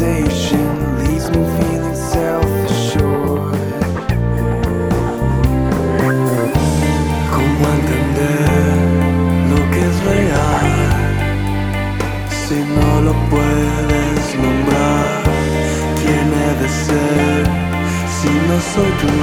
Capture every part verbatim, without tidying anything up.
conversation leaves me feeling self-assured. ¿Cómo entender lo que es real si no lo puedes nombrar? ¿Quién he de ser si no soy tú?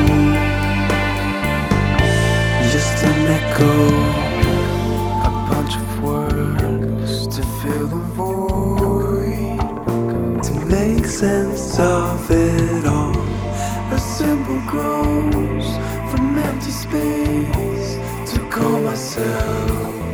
Just an echo, a bunch of words to fill the void, to make sense of it all. A symbol grows from empty space to call myself.